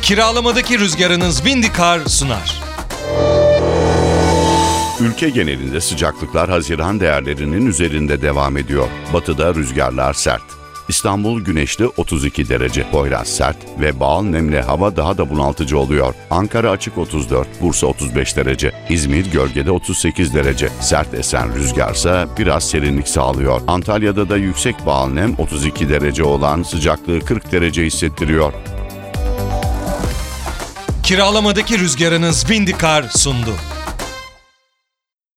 Kiralamadaki rüzgarınız Vindikar sunar. Ülke genelinde sıcaklıklar Haziran değerlerinin üzerinde devam ediyor. Batıda rüzgarlar sert. İstanbul güneşli 32 derece, Poyraz sert ve bal nemli hava daha da bunaltıcı oluyor. Ankara açık 34, Bursa 35 derece, İzmir gölgede 38 derece. Sert esen rüzgarsa biraz serinlik sağlıyor. Antalya'da da yüksek bal nem 32 derece olan sıcaklığı 40 derece hissettiriyor. Kiralamadaki rüzgarınız Vindikar sundu.